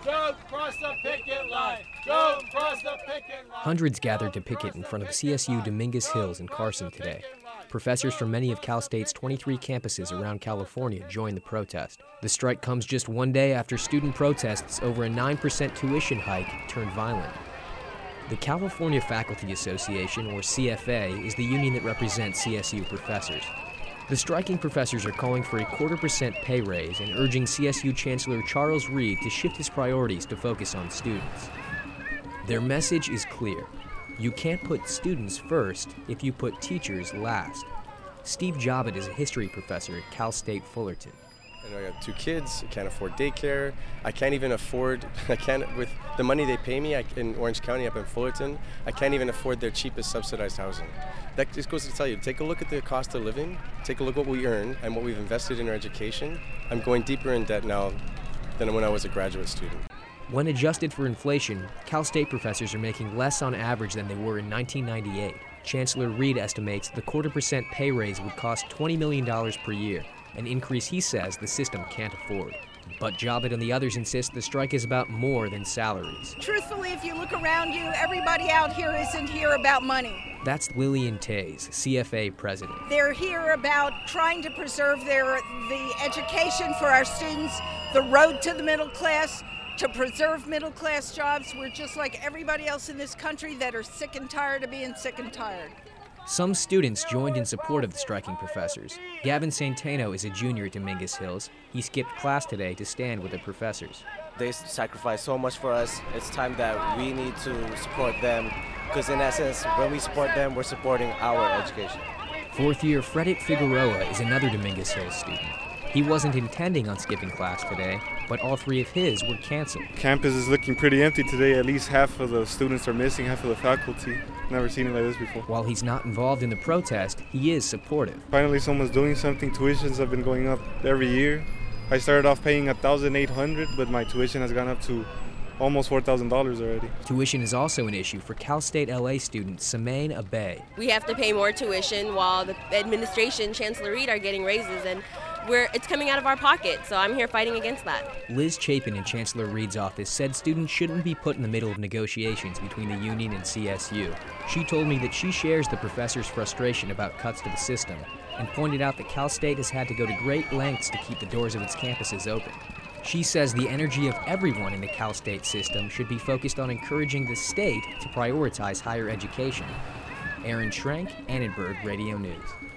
Don't cross the picket line! Don't cross the picket line! Hundreds gathered to picket in front of CSU Dominguez Hills in Carson today. Professors from many of Cal State's 23 campuses around California joined the protest. The strike comes just one day after student protests over a 9% tuition hike turned violent. The California Faculty Association, or CFA, is the union that represents CSU professors. The striking professors are calling for a 0.25% pay raise and urging CSU Chancellor Charles Reed to shift his priorities to focus on students. Their message is clear. You can't put students first if you put teachers last. Steve Jobbitt is a history professor at Cal State Fullerton. I got 2 kids, I can't afford daycare, with the money they pay me in Orange County up in Fullerton, I can't even afford their cheapest subsidized housing. That just goes to tell you, take a look at the cost of living, take a look at what we earn and what we've invested in our education. I'm going deeper in debt now than when I was a graduate student. When adjusted for inflation, Cal State professors are making less on average than they were in 1998. Chancellor Reed estimates the 0.25% pay raise would cost $20 million per year, an increase he says the system can't afford. But Jobbitt and the others insist the strike is about more than salaries. Truthfully, if you look around you, everybody out here isn't here about money. That's Lillian Tays, CFA president. They're here about trying to preserve the education for our students, the road to the middle class, to preserve middle class jobs. We're just like everybody else in this country that are sick and tired of being sick and tired. Some students joined in support of the striking professors. Gavin Santano is a junior at Dominguez Hills. He skipped class today to stand with the professors. They sacrifice so much for us. It's time that we need to support them, because in essence, when we support them, we're supporting our education. Fourth-year Fredit Figueroa is another Dominguez Hills student. He wasn't intending on skipping class today, but all 3 of his were canceled. Campus is looking pretty empty today. At least half of the students are missing, half of the faculty. Never seen it like this before. While he's not involved in the protest, he is supportive. Finally, someone's doing something. Tuitions have been going up every year. I started off paying $1,800, but my tuition has gone up to almost $4,000 already. Tuition is also an issue for Cal State LA student Samaine Abe. We have to pay more tuition while the administration, Chancellor Reed, are getting raises, and it's coming out of our pocket, so I'm here fighting against that. Liz Chapin in Chancellor Reed's office said students shouldn't be put in the middle of negotiations between the union and CSU. She told me that she shares the professors' frustration about cuts to the system and pointed out that Cal State has had to go to great lengths to keep the doors of its campuses open. She says the energy of everyone in the Cal State system should be focused on encouraging the state to prioritize higher education. Aaron Schrank, Annenberg Radio News.